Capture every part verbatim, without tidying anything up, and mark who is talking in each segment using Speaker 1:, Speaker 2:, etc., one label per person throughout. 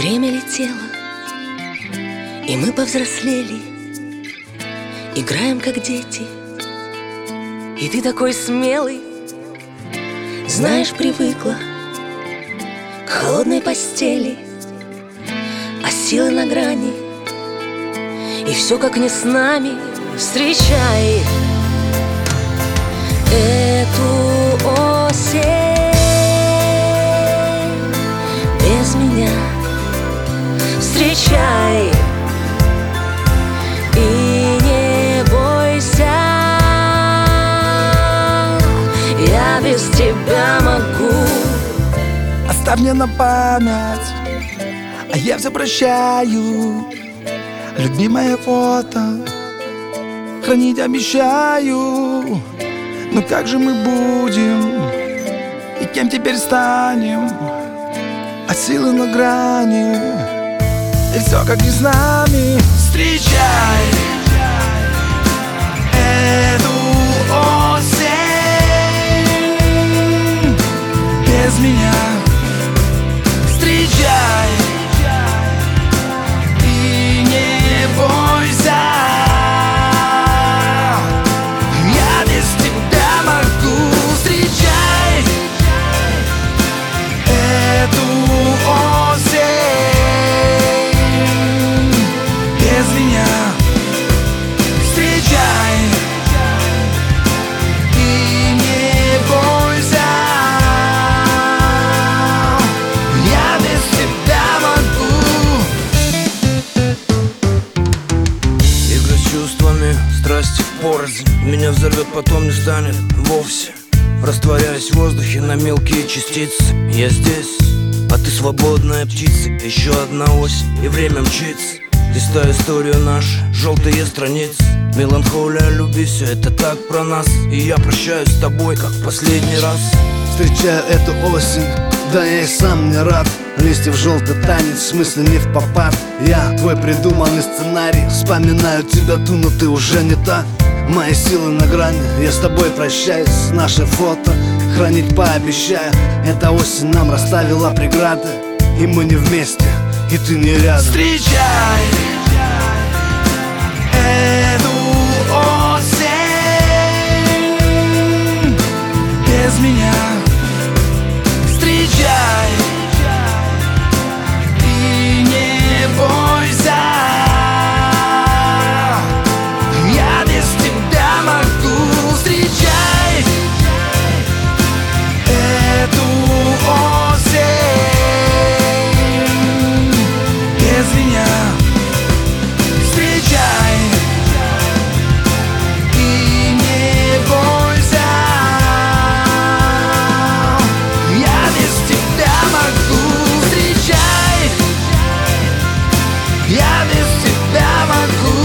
Speaker 1: Время летело, и мы повзрослели, играем как дети. И ты такой смелый, знаешь, привыкла к холодной постели, а силы на грани. И все как не с нами. Встречай эту осень без меня. Встречай и не бойся, я без тебя могу.
Speaker 2: Оставь мне на память, а я все прощаю. Любимое фото хранить обещаю. Но как же мы будем и кем теперь станем? А силы на грани, и все как не с нами. Встречай эту осень без меня. Встречай и не бойся, я без тебя могу. Встречай эту осень без меня. Встречай и не бойся, я без тебя могу.
Speaker 3: Игры с чувствами, страсти порознь. Меня взорвет, потом не станет вовсе. Растворяясь в воздухе на мелкие частицы. Я здесь, а ты свободная птица. Еще одна ось, и время мчится. Листаю историю нашу, желтые страницы. Меланхолия любви, все это так про нас. И я прощаюсь с тобой, как в последний раз.
Speaker 4: Встречаю эту осень, да я и сам не рад. Листьев желтый танец, в смысле не в попад. Я твой придуманный сценарий, вспоминаю тебя ту, но ты уже не та. Мои силы на грани, я с тобой прощаюсь. Наше фото хранить пообещаю. Эта осень нам расставила преграды, и мы не вместе, и ты не рядом.
Speaker 2: Встречай эту осень без меня. Встречай и не бойся, я без тебя могу. Встречай эту осень без меня. Встречай и не бойся, я без тебя могу. Встречай, я без тебя могу.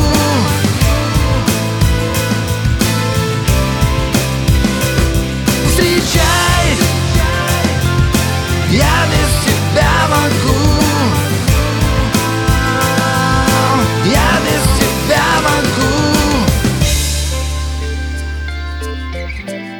Speaker 2: Встречай, я без тебя могу. Я без тебя могу.